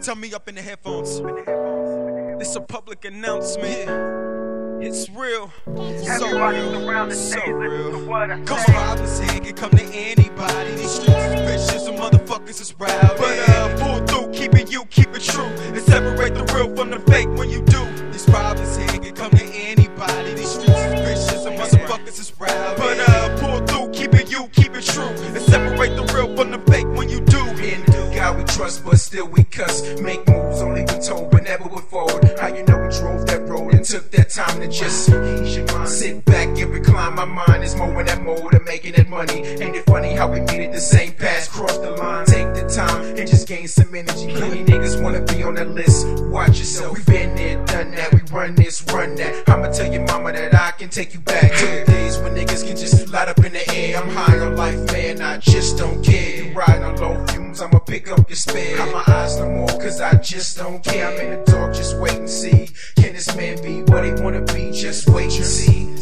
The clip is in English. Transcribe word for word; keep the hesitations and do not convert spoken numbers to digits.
Tell me up in the headphones. It's a public announcement. It's real. So real. So real. Cause problems here can come to anybody. These streets is vicious and motherfuckers is rowdy. But uh, pull through, keep it you, keep it true. And separate the real from the fake when you do. These problems here can come to anybody. These streets is vicious and motherfuckers is rowdy. But uh, pull through, keep it you, keep it true. And separate the real from the fake when you do. In God we trust, but still we cuss. Make moves, only been told, but never would forward. How you know we drove that road and took that time to just ease your mind. Sit back and recline. My mind is more in that mode of making that money. Ain't it funny how we meet at the same path, cross the line, take the time and just gain some energy. Plenty niggas wanna be on that list. Watch yourself, we been there, done that. We run this, run that. I'ma tell your mama that I can take you back to the days when niggas can just light up in the air. I'm high on life, man, I just don't care. You riding on low fumes, I'ma pick up your spare. Hide my eyes no more, cause I just don't care. I'm in the dark, just wait and see. Can this man be what he wanna be? Just wait and see.